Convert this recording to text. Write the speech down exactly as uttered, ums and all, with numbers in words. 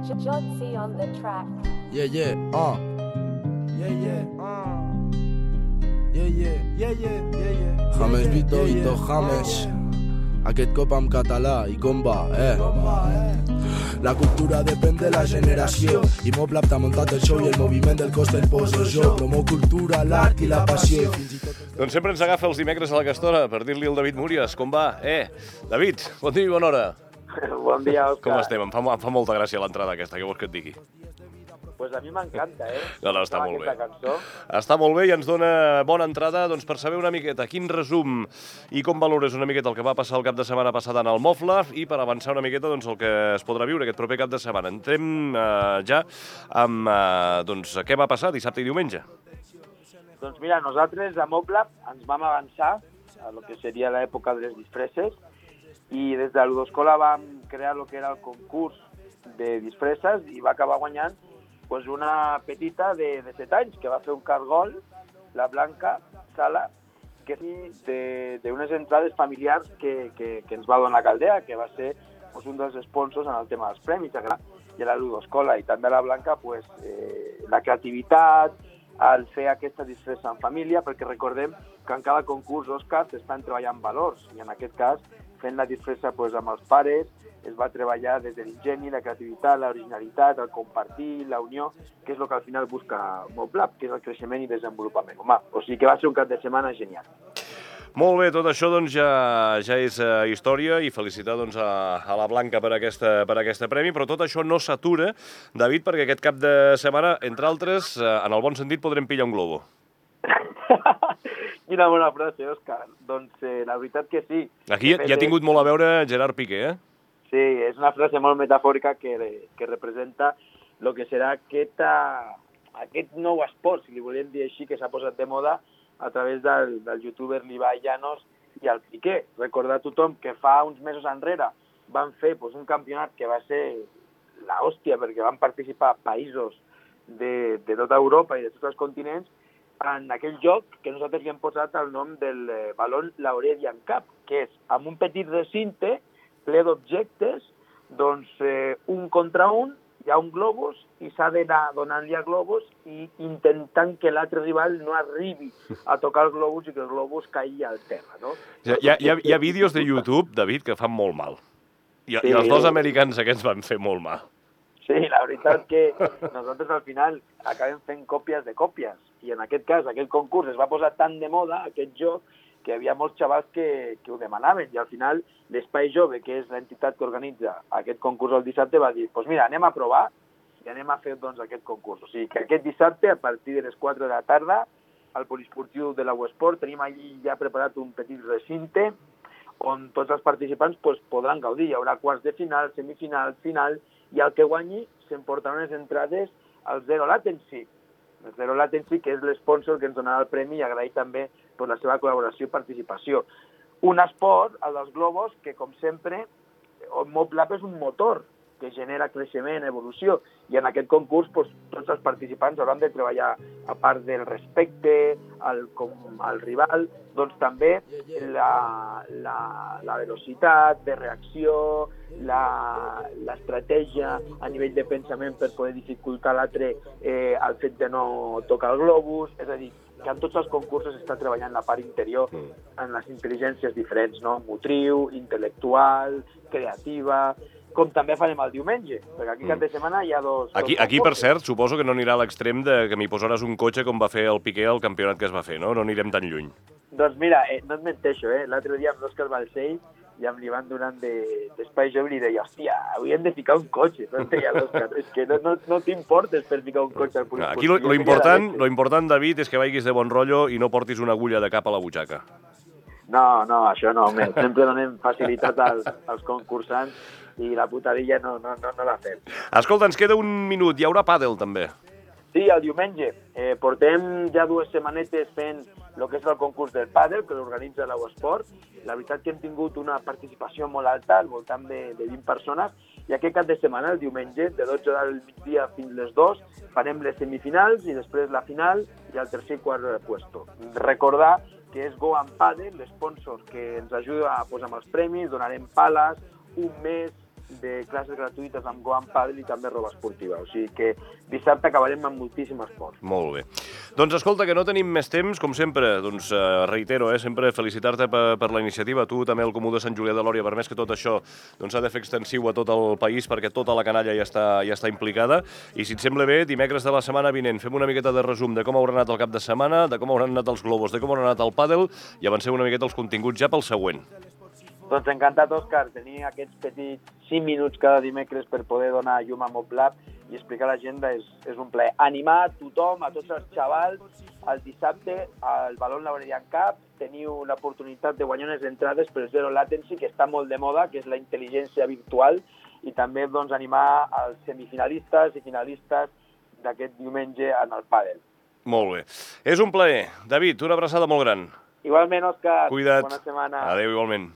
Jodsy on the track. Yeah, yeah, uh. Yeah, yeah, uh. Yeah, yeah, yeah, yeah, yeah, yeah. James Vito, Vito James. Aquest cop en català i com va, eh? La cultura depèn de la generació i Moblab t'ha muntat el show i el moviment del cos te'l poso jo. Promo cultura, l'art i la passió. Doncs sempre ens agafa els dimecres a la castora per dir-li al David Múries com va. Eh, David, bon dia i bona hora. Bon dia, Òscar. Com estem? Em fa, em fa molta gràcia l'entrada aquesta, què vols que et digui? Pues a mi m'encanta, eh? No, no, està molt bé. Cançó. Està molt bé i ens dona bona entrada doncs, per saber una miqueta quin resum i com valores una miqueta el que va passar el cap de setmana passat en el Mofla i per avançar una miqueta doncs, el que es podrà viure aquest proper cap de setmana. Entrem eh, ja amb eh, doncs, què va passar dissabte i diumenge. Doncs mira, nosaltres a Moblab ens vam avançar a lo que seria l'època de les disfresses i des de l'Udoscola vam crear el que era el concurs de disfresses i va acabar guanyant pues, una petita de, de set anys que va fer un cargol, la Blanca Sala, que és d'unes entrades familiars que, que, que ens va donar Caldea, que va ser pues, un dels sponsors en el tema dels premis, i a la Ludoscola, i també a la Blanca pues, eh, la creativitat, al fer aquesta disfressa en família, perquè recordem que en cada concurs, Òscar, s'estan treballant valors, i en aquest cas, fent la disfressa pues, amb els pares, es va treballar des de l'ingeni, la creativitat, l'originalitat, el compartir, la unió, que és el que al final busca Moblab, que és el creixement i desenvolupament humà. O sigui que va ser un cap de setmana genial. Molt bé, tot això doncs, ja, ja és uh, història i felicitar doncs, a, a la Blanca per aquesta, per aquesta premi, però tot això no s'atura, David, perquè aquest cap de setmana, entre altres, uh, en el bon sentit, podrem pillar un globo. Quina bona frase, Òscar. Doncs eh, la veritat que sí. Aquí ja, ja ha tingut molt a veure Gerard Piqué, eh? Sí, és una frase molt metafòrica que, que representa el que serà aquest, aquest nou esport, si li volem dir així, que s'ha posat de moda a través del, del youtuber Ibai Llanos i el Piqué. Recordar a tothom que fa uns mesos enrere van fer pues, un campionat que va ser l'hòstia perquè van participar països de, de tota Europa i de tots els continents en aquell joc que nosaltres li hem posat el nom del eh, Ballon Lauredian Cup, que és amb un petit recinte ple d'objectes, doncs eh, un contra un, hi ha un globus i s'ha d'anar donant-li el globus i intentant que l'altre rival no arribi a tocar el globus i que el globus caigui al terra, no? Hi ha, hi ha, hi ha vídeos de YouTube, David, que fan molt mal. I, sí, i els dos americans aquests van fer molt mal. Sí, la veritat que nosaltres al final acabem fent còpies de còpies i en aquest cas, aquest concurs es va posar tan de moda, aquest joc, que hi havia molts xavals que, que ho demanaven i al final l'Espai Jove, que és l'entitat que organitza aquest concurs el dissabte, va dir pues mira, anem a provar i anem a fer doncs, aquest concurs. O sigui que aquest dissabte, a partir de les quatre de la tarda, al poliesportiu de la UESport, tenim allí ja preparat un petit recinte on tots els participants pues, podran gaudir. Hi haurà quarts de final, semifinal, final, i el que guanyi s'emportaran unes entrades al Zero Latency. El Zero Latency, que és l'esponsor que ens donarà el premi, i agrair també per la seva col·laboració i participació. Un esport, el dels globus, que com sempre, Moblab és un motor que genera creixement, evolució, i en aquest concurs doncs, tots els participants hauran de treballar, a part del respecte al, com, al rival, doncs també la, la, la velocitat de reacció, l'estratègia a nivell de pensament per poder dificultar l'altre eh, el fet de no tocar el globus, és a dir, que en tots els concursos està treballant la part interior en les intel·ligències diferents, no? Motriu, intel·lectual, creativa, com també farem el diumenge, perquè aquí cap de setmana hi ha dos... Aquí, dos aquí per cert, suposo que no anirà a l'extrem de que m'hi posaràs un cotxe com va fer el Piqué al campionat que es va fer, no? No anirem tan lluny. Doncs mira, eh, no et menteixo, eh? L'altre dia amb l'Òscar Balcell ja em li van donant d'espai jove i li deia, hòstia, avui hem de ficar un cotxe. No deia l'Òscar, és que no, no, no t'importes per ficar un cotxe al poliesportiu. Aquí lo, lo, important, lo important, David, és que vagis de bon rotllo i no portis una agulla de cap a la butxaca. No, no, això no, home. Sempre donem facilitat als, als concursants i la putadilla no, no, no, no la fem. Escolta, ens queda un minut. Hi haurà pàdel, també. Sí, el diumenge. Eh, portem ja dues setmanetes fent el que és el concurs del pàdel, que l'organitza la UESport. La veritat que hem tingut una participació molt alta, al voltant de, de vint persones, i aquest cap de setmana, el diumenge, de dotze del migdia fins les dues, farem les semifinals i després la final i el tercer i quart puesto. Recordar que és Go and Padel, l'esponsor que ens ajuda pues, amb els premis, donarem pales, un mes de classes gratuïtes amb Goan Padel i també roba esportiva. O sigui que dissabte acabarem amb moltíssim esport. Molt bé. Doncs escolta, que no tenim més temps, com sempre, doncs eh, reitero, eh, sempre felicitar-te per, per la iniciativa, tu també el Comú de Sant Julià de Lòria, per més que tot això doncs, s'ha de fer extensiu a tot el país perquè tota la canalla ja està, ja està implicada. I si et sembla bé, dimecres de la setmana vinent fem una miqueta de resum de com haurà anat el cap de setmana, de com hauran anat els globos, de com haurà anat el pàdel i avancem una miqueta els continguts ja pel següent. Doncs encantat, Òscar, tenir aquests petits cinc minuts cada dimecres per poder donar llum a Moblab i explicar a l'agenda és, és un plaer. Animar a tothom, a tots els xavals, el dissabte al Balón Laurelian Cup teniu l'oportunitat de guanyar unes entrades per Zero Latency, que està molt de moda, que és la intel·ligència virtual, i també doncs, animar els semifinalistes i finalistes d'aquest diumenge en el pàdel. Molt bé. És un plaer. David, una abraçada molt gran. Igualment, Òscar. Cuida't. Bona setmana. Adéu, igualment.